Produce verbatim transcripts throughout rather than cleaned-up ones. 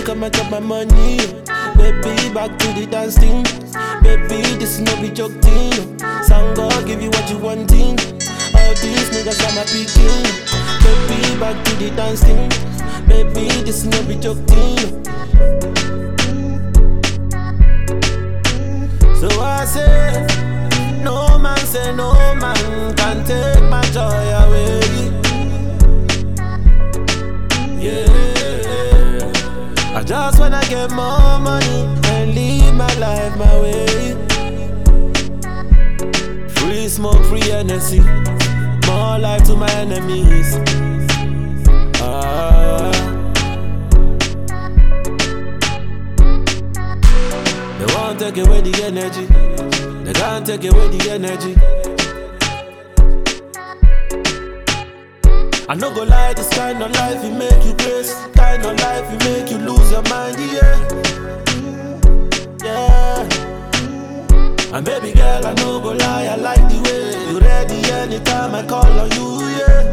come and chop my money. Baby, back to the dance thing. Baby, this is no be joke thing. Sound God give you what you wanting. All these niggas got my picking. Baby, back to the dance thing. Baby, this is no be joke thing. So I say, no man say no man can take my joy away. Yeah, I just wanna get more money and live my life my way. Free smoke, free energy, more life to my enemies. Ah, they won't take away the energy, they can't take away the energy. I no go lie, this kind of life it make you crazy. Kind of life it make you lose your mind, yeah. Yeah. And baby girl, I no go lie, I like the way you ready anytime I call on you, yeah.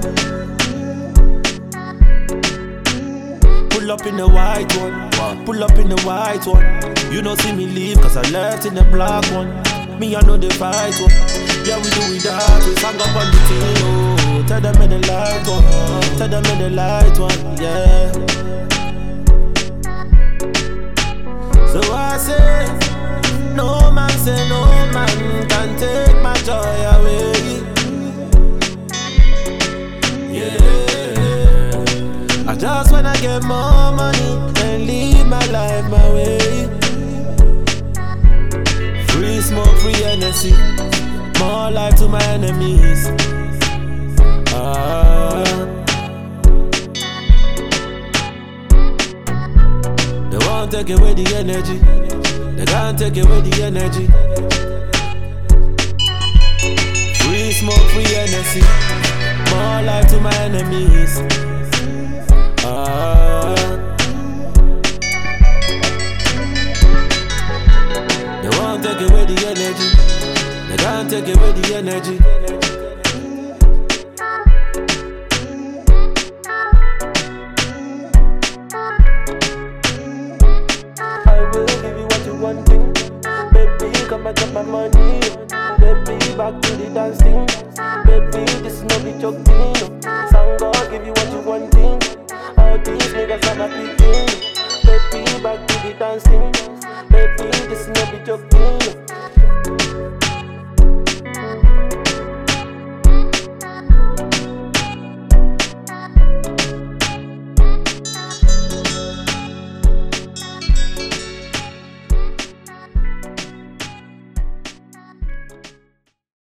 Pull up in the white one, pull up in the white one. You don't see me leave cause I left in the black one. Me I know the fight one. Yeah, we do it that, we sang up on the team, oh. Tell them in the light one, tell them in the light one, yeah. So I say, no man say no man can take my joy away. Yeah, I just wanna get more money and live my life my way. Free smoke, free energy, more life to my enemies. Ah, they won't take away the energy, they can't take away the energy. Free smoke, free energy, more life to my enemies. Ah, they won't take away the energy, they can't take away the energy. One thing, baby, come and get my money. Baby, back to the dancing. Baby, this is no be joke thing.